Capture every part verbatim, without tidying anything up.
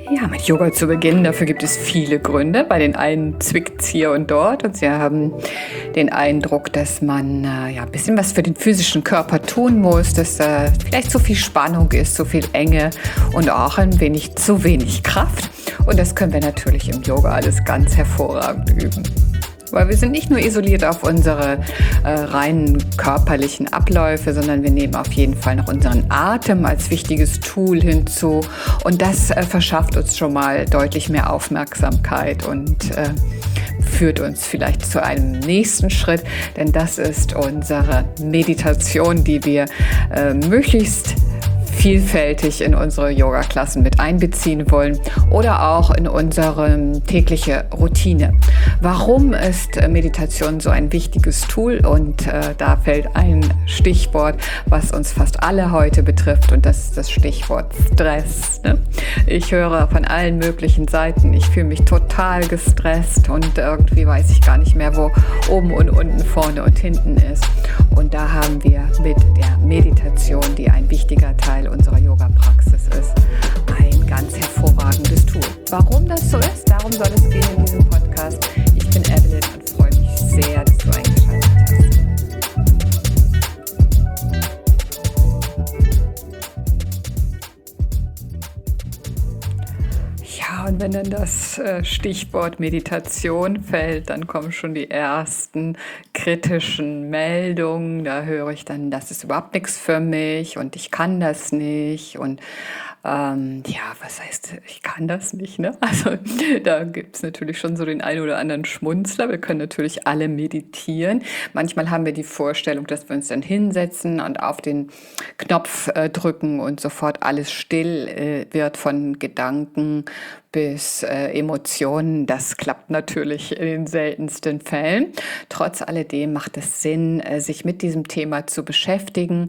Ja, mit Yoga zu beginnen, dafür gibt es viele Gründe. Bei den einen zwickt es hier und dort und sie haben den Eindruck, dass man äh, ja, ein bisschen was für den physischen Körper tun muss, dass äh, vielleicht zu viel Spannung ist, zu viel Enge und auch ein wenig zu wenig Kraft. Und das können wir natürlich im Yoga alles ganz hervorragend üben. Weil wir sind nicht nur isoliert auf unsere äh, reinen körperlichen Abläufe, sondern wir nehmen auf jeden Fall noch unseren Atem als wichtiges Tool hinzu. Und das äh, verschafft uns schon mal deutlich mehr Aufmerksamkeit und äh, führt uns vielleicht zu einem nächsten Schritt. Denn das ist unsere Meditation, die wir äh, möglichst vielfältig in unsere Yoga-Klassen mit einbeziehen wollen oder auch in unsere tägliche Routine. Warum ist Meditation so ein wichtiges Tool? Und äh, da fällt ein Stichwort, was uns fast alle heute betrifft, und das ist das Stichwort Stress. Ne? Ich höre von allen möglichen Seiten, ich fühle mich total gestresst und irgendwie weiß ich gar nicht mehr, wo oben und unten, vorne und hinten ist. Und da haben wir mit der Meditation, die ein wichtiger Teil unserer Yoga-Praxis ist, ein ganz hervorragendes Tool. Warum das so ist, darum soll es gehen in diesem Podcast. Ich bin Evelyn und freue mich sehr, dass du eingeschaltet hast. Ja, und wenn dann das Stichwort Meditation fällt, dann kommen schon die ersten kritischen Meldungen. Da höre ich dann, das ist überhaupt nichts für mich und ich kann das nicht und Ähm, ja, was heißt, ich kann das nicht, ne? Also da gibt es natürlich schon so den einen oder anderen Schmunzler. Wir können natürlich alle meditieren. Manchmal haben wir die Vorstellung, dass wir uns dann hinsetzen und auf den Knopf äh, drücken und sofort alles still äh, wird, von Gedanken bis äh, Emotionen. Das klappt natürlich in den seltensten Fällen. Trotz alledem macht es Sinn, äh, sich mit diesem Thema zu beschäftigen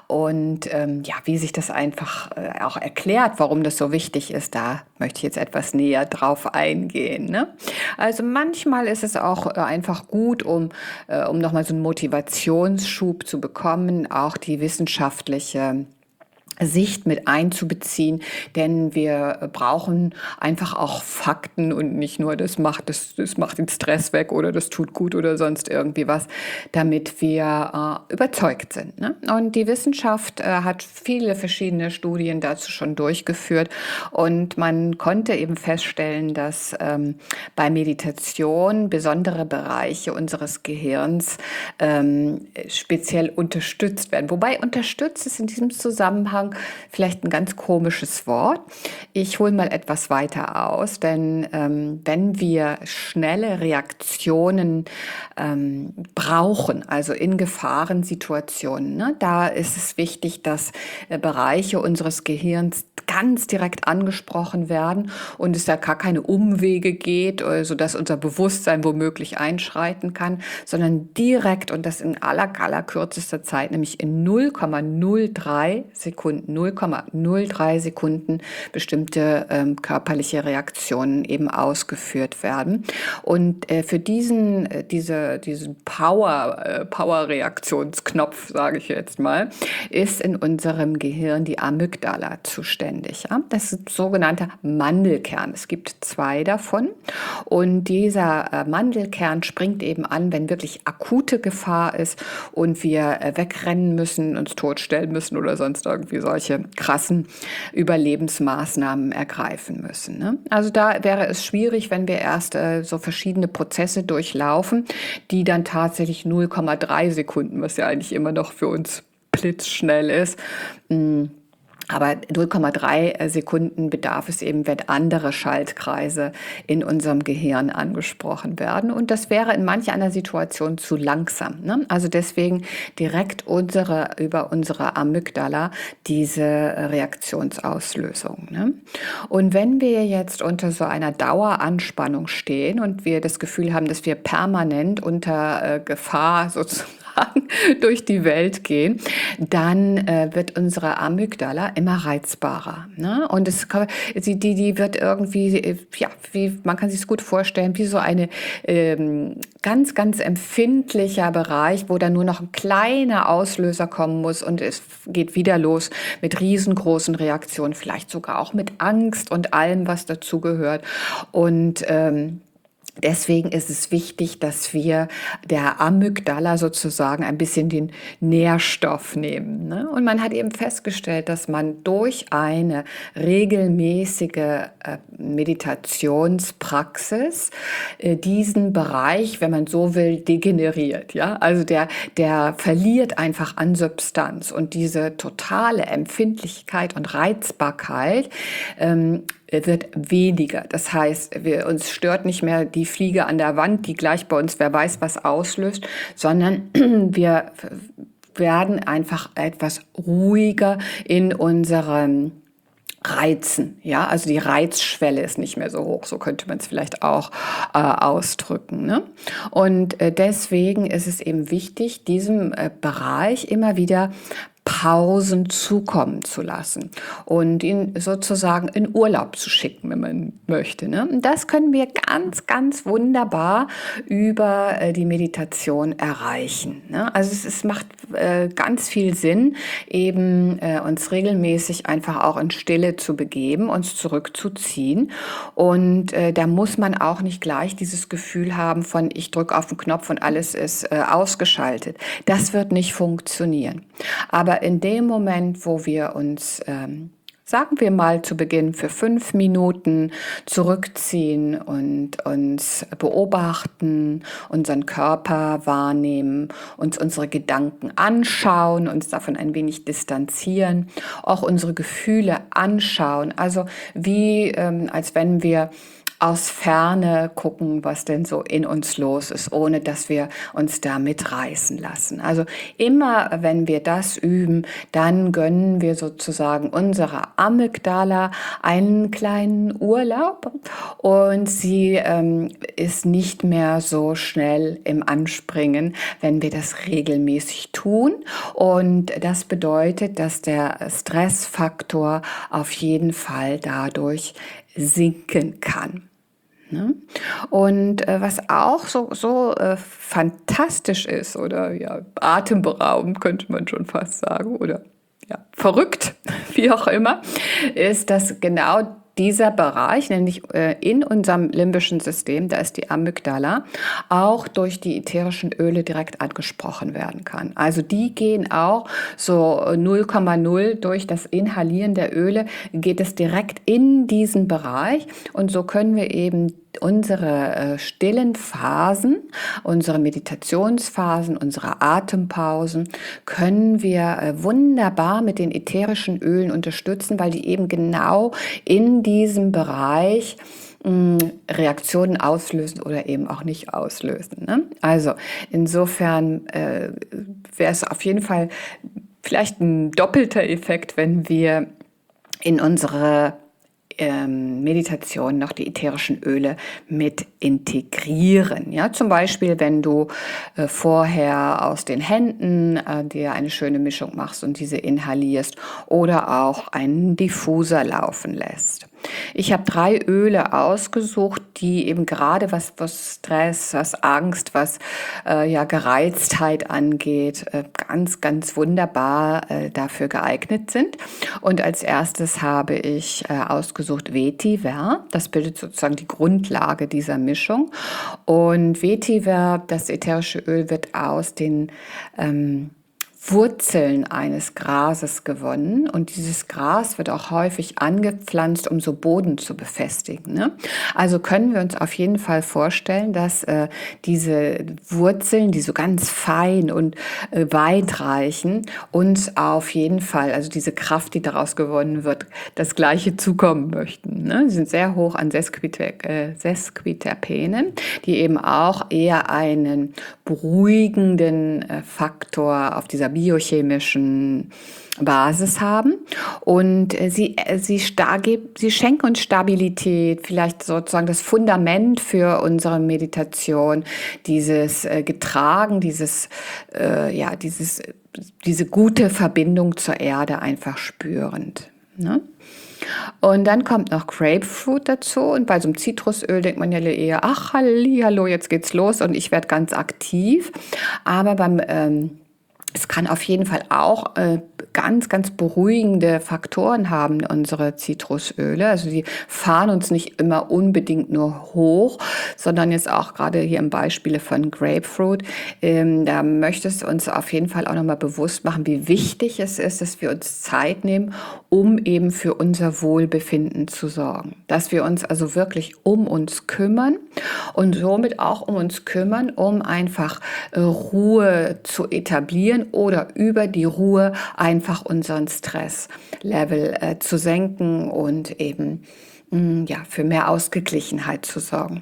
und ähm, ja, wie sich das einfach äh, auch erklärt, warum das so wichtig ist. Da möchte ich jetzt etwas näher drauf eingehen. Ne? Also manchmal ist es auch äh, einfach gut, um, äh, um nochmal so einen Motivationsschub zu bekommen, auch die wissenschaftliche Sicht mit einzubeziehen, denn wir brauchen einfach auch Fakten und nicht nur, das macht, das, das macht den Stress weg oder das tut gut oder sonst irgendwie was, damit wir äh, überzeugt sind. Ne? Und die Wissenschaft äh, hat viele verschiedene Studien dazu schon durchgeführt und man konnte eben feststellen, dass ähm, bei Meditation besondere Bereiche unseres Gehirns ähm, speziell unterstützt werden. Wobei unterstützt ist in diesem Zusammenhang vielleicht ein ganz komisches Wort. Ich hole mal etwas weiter aus, denn ähm, wenn wir schnelle Reaktionen ähm, brauchen, also in Gefahrensituationen, ne, da ist es wichtig, dass äh, Bereiche unseres Gehirns ganz direkt angesprochen werden und es da gar keine Umwege geht, sodass unser Bewusstsein womöglich einschreiten kann, sondern direkt und das in aller, aller kürzester Zeit, nämlich in null Komma null drei Sekunden, null Komma null drei Sekunden bestimmte ähm, körperliche Reaktionen eben ausgeführt werden. Und äh, für diesen, äh, diese, diesen Power, äh, Power-Reaktionsknopf, sage ich jetzt mal, ist in unserem Gehirn die Amygdala zuständig. Ja? Das ist ein sogenannter Mandelkern. Es gibt zwei davon und dieser äh, Mandelkern springt eben an, wenn wirklich akute Gefahr ist und wir äh, wegrennen müssen, uns totstellen müssen oder sonst irgendwie solche krassen Überlebensmaßnahmen ergreifen müssen. Ne? Also da wäre es schwierig, wenn wir erst äh, so verschiedene Prozesse durchlaufen, die dann tatsächlich null Komma drei Sekunden, was ja eigentlich immer noch für uns blitzschnell ist, mh, aber null Komma drei Sekunden bedarf es eben, wenn andere Schaltkreise in unserem Gehirn angesprochen werden. Und das wäre in manch einer Situation zu langsam. Ne? Also deswegen direkt unsere, über unsere Amygdala diese Reaktionsauslösung. Ne? Und wenn wir jetzt unter so einer Daueranspannung stehen und wir das Gefühl haben, dass wir permanent unter äh, Gefahr sozusagen durch die Welt gehen, dann äh, wird unsere Amygdala immer reizbarer. Ne? Und es, die, die, die wird irgendwie, ja, wie, man kann sich es gut vorstellen, wie so eine ähm, ganz, ganz empfindlicher Bereich, wo dann nur noch ein kleiner Auslöser kommen muss und es geht wieder los mit riesengroßen Reaktionen, vielleicht sogar auch mit Angst und allem, was dazugehört. Und ähm, deswegen ist es wichtig, dass wir der Amygdala sozusagen ein bisschen den Nährstoff nehmen. Ne? Und man hat eben festgestellt, dass man durch eine regelmäßige äh, Meditationspraxis äh, diesen Bereich, wenn man so will, degeneriert. Ja? Also der, der verliert einfach an Substanz und diese totale Empfindlichkeit und Reizbarkeit ähm, wird weniger. Das heißt, wir, uns stört nicht mehr die Fliege an der Wand, die gleich bei uns wer weiß was auslöst, sondern wir werden einfach etwas ruhiger in unserem Reizen, ja, also die Reizschwelle ist nicht mehr so hoch, so könnte man es vielleicht auch äh, ausdrücken. Ne? Und äh, deswegen ist es eben wichtig, diesem äh, Bereich immer wieder Pausen zukommen zu lassen und ihn sozusagen in Urlaub zu schicken, wenn man möchte. Ne? Und das können wir ganz, ganz wunderbar über äh, die Meditation erreichen. Ne? Also es, es macht äh, ganz viel Sinn, eben äh, uns regelmäßig einfach auch in Stille zu begeben, uns zurückzuziehen. Und äh, da muss man auch nicht gleich dieses Gefühl haben von, ich drücke auf den Knopf und alles ist äh, ausgeschaltet. Das wird nicht funktionieren. Aber in dem Moment, wo wir uns, ähm, sagen wir mal zu Beginn für fünf Minuten zurückziehen und uns beobachten, unseren Körper wahrnehmen, uns unsere Gedanken anschauen, uns davon ein wenig distanzieren, auch unsere Gefühle anschauen, also wie ähm, als wenn wir aus Ferne gucken, was denn so in uns los ist, ohne dass wir uns da mitreißen lassen. Also immer, wenn wir das üben, dann gönnen wir sozusagen unserer Amygdala einen kleinen Urlaub und sie ähm, ist nicht mehr so schnell im Anspringen, wenn wir das regelmäßig tun. Und das bedeutet, dass der Stressfaktor auf jeden Fall dadurch sinken kann. Ne? Und äh, was auch so, so äh, fantastisch ist oder ja, atemberaubend könnte man schon fast sagen oder ja, verrückt, wie auch immer, ist, dass genau dieser Bereich, nämlich äh, in unserem limbischen System, da ist die Amygdala, auch durch die ätherischen Öle direkt angesprochen werden kann. Also die gehen auch so null Komma null durch das Inhalieren der Öle, geht es direkt in diesen Bereich und so können wir eben unsere äh, stillen Phasen, unsere Meditationsphasen, unsere Atempausen können wir äh, wunderbar mit den ätherischen Ölen unterstützen, weil die eben genau in diesem Bereich mh, Reaktionen auslösen oder eben auch nicht auslösen. Ne? Also insofern äh, wäre es auf jeden Fall vielleicht ein doppelter Effekt, wenn wir in unsere Meditation noch die ätherischen Öle mit integrieren. Ja, zum Beispiel, wenn du äh, vorher aus den Händen äh, dir eine schöne Mischung machst und diese inhalierst oder auch einen Diffuser laufen lässt. Ich habe drei Öle ausgesucht, die eben gerade was, was Stress, was Angst, was äh, ja Gereiztheit angeht, äh, ganz, ganz wunderbar äh, dafür geeignet sind. Und als erstes habe ich äh, ausgesucht Vetiver. Das bildet sozusagen die Grundlage dieser Mischung. Und Vetiver, das ätherische Öl, wird aus den ähm, Wurzeln eines Grases gewonnen und dieses Gras wird auch häufig angepflanzt, um so Boden zu befestigen. Ne? Also können wir uns auf jeden Fall vorstellen, dass äh, diese Wurzeln, die so ganz fein und äh, weit reichen, uns auf jeden Fall, also diese Kraft, die daraus gewonnen wird, das Gleiche zukommen möchten. Ne? Sie sind sehr hoch an Sesquiter, äh, Sesquiterpenen, die eben auch eher einen beruhigenden äh, Faktor auf dieser biochemischen Basis haben. Und äh, sie, äh, sie, sie schenken uns Stabilität, vielleicht sozusagen das Fundament für unsere Meditation, dieses äh, Getragen, dieses, äh, ja, dieses, diese gute Verbindung zur Erde einfach spürend. Ne? Und dann kommt noch Grapefruit dazu und bei so einem Zitrusöl denkt man ja eher, ach, hallo, jetzt geht's los und ich werde ganz aktiv. Aber beim ähm, es kann auf jeden Fall auch äh, ganz, ganz beruhigende Faktoren haben, unsere Zitrusöle. Also die fahren uns nicht immer unbedingt nur hoch, sondern jetzt auch gerade hier im Beispiele von Grapefruit, ähm, da möchte es uns auf jeden Fall auch nochmal bewusst machen, wie wichtig es ist, dass wir uns Zeit nehmen, um eben für unser Wohlbefinden zu sorgen. Dass wir uns also wirklich um uns kümmern und somit auch um uns kümmern, um einfach äh, Ruhe zu etablieren oder über die Ruhe einfach unseren Stresslevel äh, zu senken und eben mh, ja, für mehr Ausgeglichenheit zu sorgen.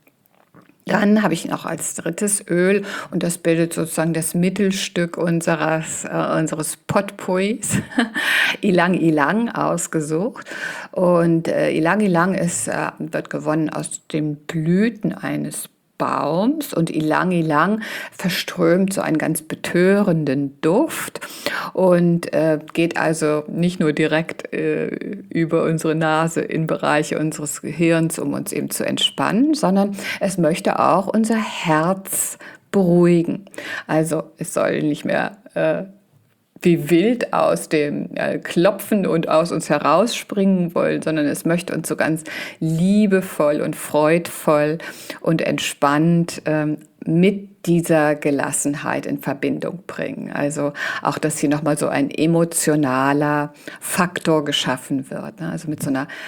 Dann habe ich noch als drittes Öl, und das bildet sozusagen das Mittelstück unseres, äh, unseres Potpourris, Ylang Ylang ausgesucht. Und äh, Ylang Ylang ist, äh, wird gewonnen aus den Blüten eines Baums und Ylang Ylang verströmt so einen ganz betörenden Duft und äh, geht also nicht nur direkt äh, über unsere Nase in Bereiche unseres Gehirns, um uns eben zu entspannen, sondern es möchte auch unser Herz beruhigen. Also es soll nicht mehr äh, wie wild aus dem äh, Klopfen und aus uns herausspringen wollen, sondern es möchte uns so ganz liebevoll und freudvoll und entspannt ähm, mit dieser Gelassenheit in Verbindung bringen. Also auch, dass hier nochmal so ein emotionaler Faktor geschaffen wird. Ne? Also mit so einer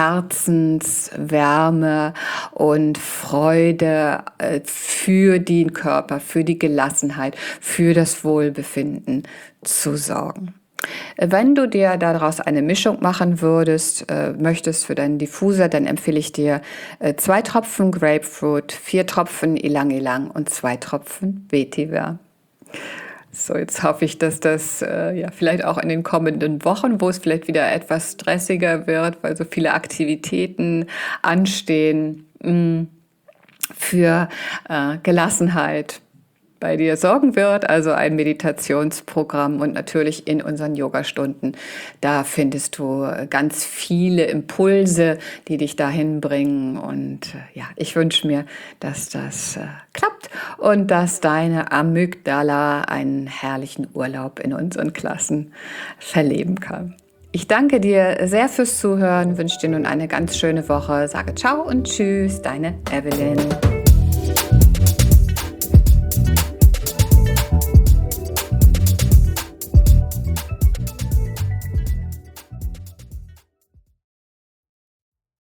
Herzenswärme und Freude äh, für den Körper, für die Gelassenheit, für das Wohlbefinden zu sorgen. Wenn du dir daraus eine Mischung machen würdest, äh, möchtest für deinen Diffuser, dann empfehle ich dir äh, zwei Tropfen Grapefruit, vier Tropfen Ylang Ylang und zwei Tropfen Vetiver. So, jetzt hoffe ich, dass das äh, ja vielleicht auch in den kommenden Wochen, wo es vielleicht wieder etwas stressiger wird, weil so viele Aktivitäten anstehen, mh, für äh, Gelassenheit bei dir sorgen wird, also ein Meditationsprogramm und natürlich in unseren Yogastunden. Da findest du ganz viele Impulse, die dich dahin bringen und ja, ich wünsche mir, dass das äh, klappt und dass deine Amygdala einen herrlichen Urlaub in unseren Klassen verleben kann. Ich danke dir sehr fürs Zuhören, wünsche dir nun eine ganz schöne Woche, sage ciao und tschüss, deine Evelyn.